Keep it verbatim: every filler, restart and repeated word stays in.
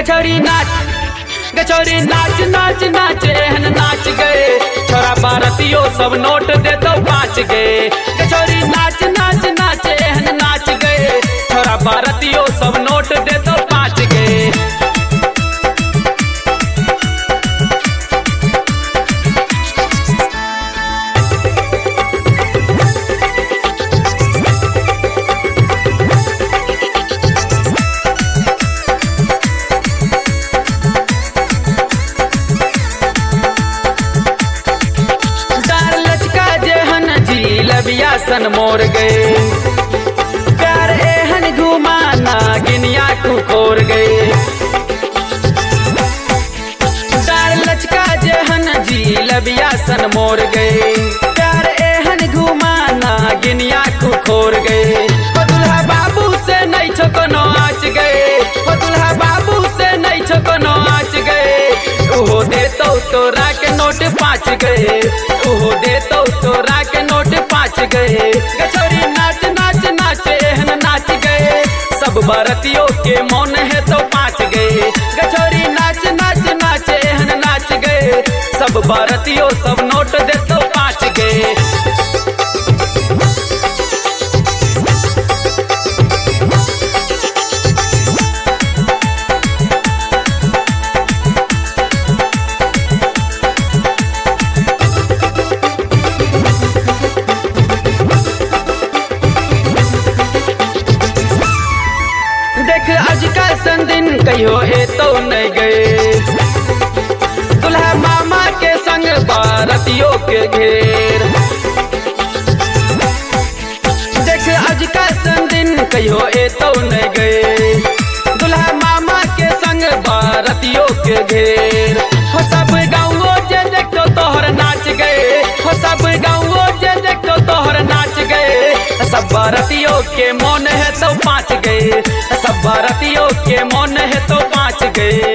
गछौरी नाच गछौरी नाच नाच नाच एहन नाच गए छोरा बारतियो सब नोट देतो पाँच गए गछौरी नाच नाच नाच एहन नाच गए छोरा बारतियो सब नोट देतो पाँच गए। सन मोर गए प्यार एहन घुमाना गिनिया खुखोर गए डार लचका जेहन जी लबिया सन मोर गए प्यार एहन घुमाना गिनिया खुखोर गए हो दुल्हा बाबू से नहीं छो कोनो आँच गए हो दुल्हा बाबू से नहीं छो कोनो आँच गए ओहो देतो तोरा के नोट पाँच गए ओहो देतो तोरा के नोट पाँच गए गछौरी नाच नाच नाच एहन नाच गए सब बारतियों के मौन है तो पाँच गए गछौरी नाच नाच नाच एहन नाच गए सब बारतियों सब नोट दे तो पाँच गए। आज का संदिन कहियो ए तो नहीं गए दुल्हा मामा के संग बारतियों के घेर देख आज का संदिन कहियो ए तो नहीं गए दुल्हा मामा के संग बारतियों के घेर हो सब गाँवों जे देखो तोहर नाच गए हो सब गाँवों जे देखो तोहर नाच गए सब बारतियों के मौन है तो पाँच गए सब बारतियों के मौन है तो पाँच गए।